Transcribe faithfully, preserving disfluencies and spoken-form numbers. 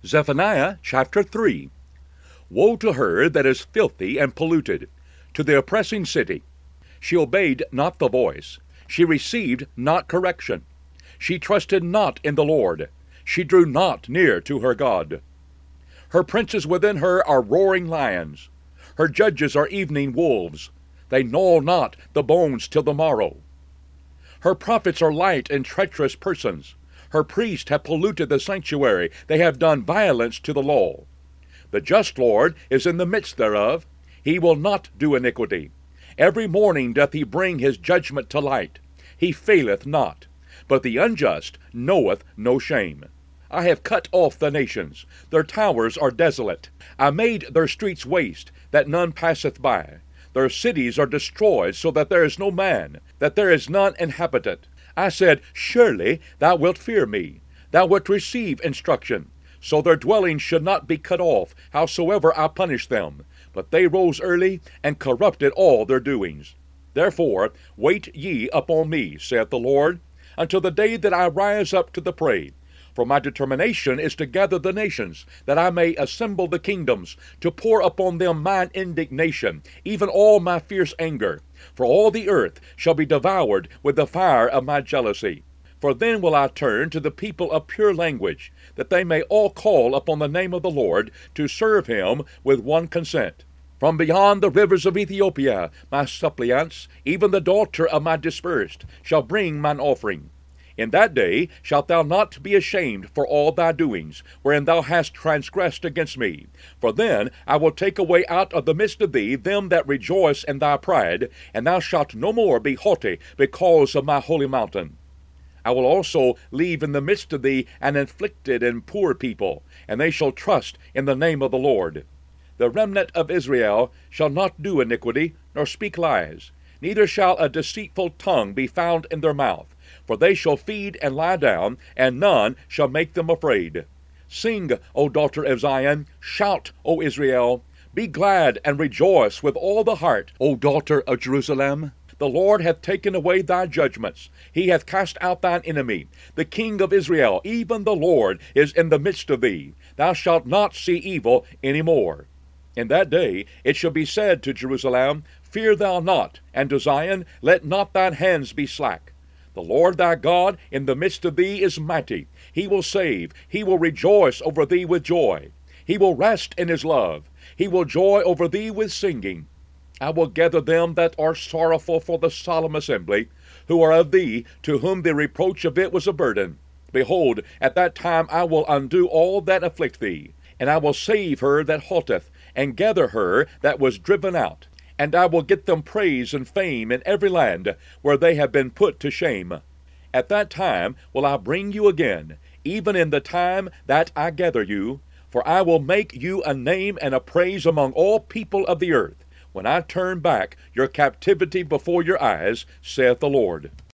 Zephaniah chapter three. Woe to her that is filthy and polluted, to the oppressing city! She obeyed not the voice, she received not correction. She trusted not in the Lord, she drew not near to her God. Her princes within her are roaring lions, her judges are evening wolves. They gnaw not the bones till the morrow. Her prophets are light and treacherous persons. Her priests have polluted the sanctuary. They have done violence to the law. The just Lord is in the midst thereof. He will not do iniquity. Every morning doth he bring his judgment to light. He faileth not. But the unjust knoweth no shame. I have cut off the nations. Their towers are desolate. I made their streets waste, that none passeth by. Their cities are destroyed, so that there is no man, that there is none inhabitant. I said, Surely thou wilt fear me, thou wilt receive instruction, so their dwellings should not be cut off, howsoever I punish them. But they rose early, and corrupted all their doings. Therefore wait ye upon me, saith the Lord, until the day that I rise up to the prey. For my determination is to gather the nations, that I may assemble the kingdoms, to pour upon them mine indignation, even all my fierce anger. For all the earth shall be devoured with the fire of my jealousy. For then will I turn to the people of pure language, that they may all call upon the name of the Lord, to serve him with one consent. From beyond the rivers of Ethiopia, my suppliants, even the daughter of my dispersed, shall bring mine offering. In that day shalt thou not be ashamed for all thy doings, wherein thou hast transgressed against me. For then I will take away out of the midst of thee them that rejoice in thy pride, and thou shalt no more be haughty because of my holy mountain. I will also leave in the midst of thee an afflicted and poor people, and they shall trust in the name of the Lord. The remnant of Israel shall not do iniquity, nor speak lies, neither shall a deceitful tongue be found in their mouth. For they shall feed and lie down, and none shall make them afraid. Sing, O daughter of Zion, shout, O Israel. Be glad and rejoice with all the heart, O daughter of Jerusalem. The Lord hath taken away thy judgments. He hath cast out thine enemy. The King of Israel, even the Lord, is in the midst of thee. Thou shalt not see evil any more. In that day it shall be said to Jerusalem, Fear thou not, and to Zion, Let not thine hands be slack. The Lord thy God in the midst of thee is mighty. He will save. He will rejoice over thee with joy. He will rest in his love. He will joy over thee with singing. I will gather them that are sorrowful for the solemn assembly, who are of thee, to whom the reproach of it was a burden. Behold, at that time I will undo all that afflict thee, and I will save her that halteth, and gather her that was driven out. And I will get them praise and fame in every land where they have been put to shame. At that time will I bring you again, even in the time that I gather you, for I will make you a name and a praise among all people of the earth, when I turn back your captivity before your eyes, saith the Lord.